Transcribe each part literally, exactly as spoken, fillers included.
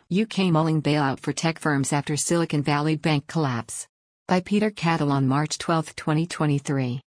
U K mulling bailout for tech firms after Silicon Valley Bank collapse. By Peter Cattle on March twelfth, twenty twenty-three.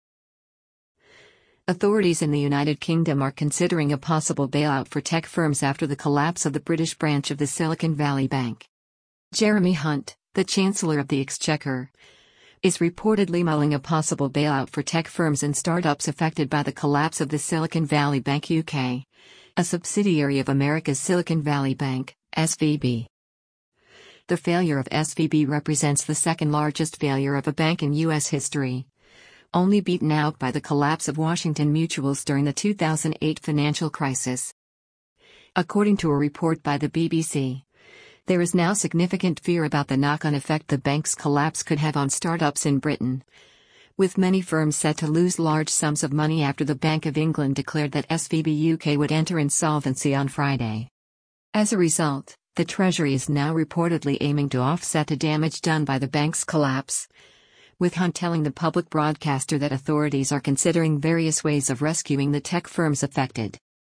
Authorities in the United Kingdom are considering a possible bailout for tech firms after the collapse of the British branch of the Silicon Valley Bank. Jeremy Hunt, the Chancellor of the Exchequer, is reportedly mulling a possible bailout for tech firms and startups affected by the collapse of the Silicon Valley Bank U K, a subsidiary of America's Silicon Valley Bank, S V B. The failure of S V B represents the second largest failure of a bank in U S history, only beaten out by the collapse of Washington Mutual's during the two thousand eight financial crisis. According to a report by the B B C, there is now significant fear about the knock-on effect the bank's collapse could have on startups in Britain, with many firms set to lose large sums of money after the Bank of England declared that S V B U K would enter insolvency on Friday. As a result, the Treasury is now reportedly aiming to offset the damage done by the bank's collapse, with Hunt telling the public broadcaster that authorities are considering various ways of rescuing the tech firms affected.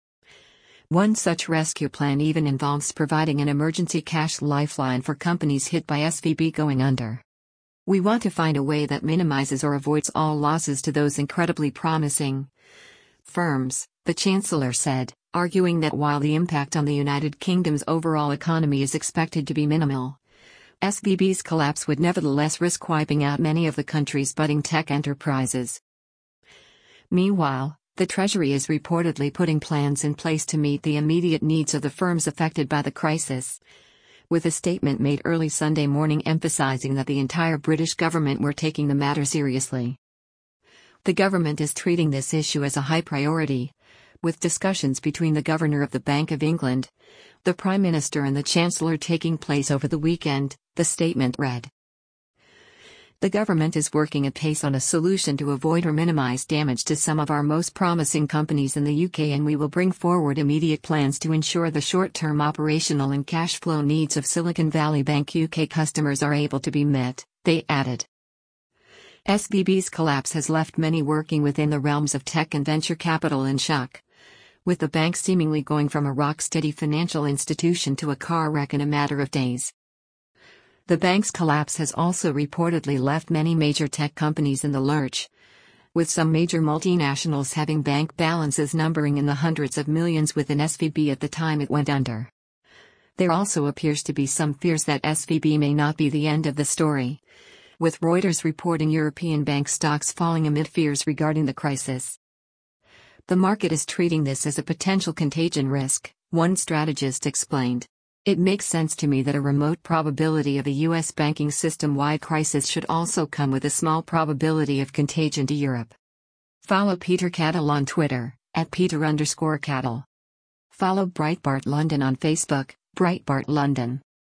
One such rescue plan even involves providing an emergency cash lifeline for companies hit by S V B going under. "We want to find a way that minimizes or avoids all losses to those incredibly promising firms," the Chancellor said, arguing that while the impact on the United Kingdom's overall economy is expected to be minimal, S V B's collapse would nevertheless risk wiping out many of the country's budding tech enterprises. Meanwhile, the Treasury is reportedly putting plans in place to meet the immediate needs of the firms affected by the crisis, with a statement made early Sunday morning emphasizing that the entire British government were taking the matter seriously. The government is treating this issue as a high priority, with discussions between the Governor of the Bank of England, the Prime Minister and the Chancellor taking place over the weekend, the statement read. "The government is working at pace on a solution to avoid or minimize damage to some of our most promising companies in the U K, and we will bring forward immediate plans to ensure the short-term operational and cash flow needs of Silicon Valley Bank U K customers are able to be met," they added. S V B's collapse has left many working within the realms of tech and venture capital in shock, with the bank seemingly going from a rock-steady financial institution to a car wreck in a matter of days. The bank's collapse has also reportedly left many major tech companies in the lurch, with some major multinationals having bank balances numbering in the hundreds of millions within S V B at the time it went under. There also appears to be some fears that S V B may not be the end of the story, with Reuters reporting European bank stocks falling amid fears regarding the crisis. "The market is treating this as a potential contagion risk," one strategist explained. "It makes sense to me that a remote probability of a U S banking system-wide crisis should also come with a small probability of contagion to Europe." Follow Peter Cattle on Twitter, at Peter underscore Cattle. Follow Breitbart London on Facebook, Breitbart London.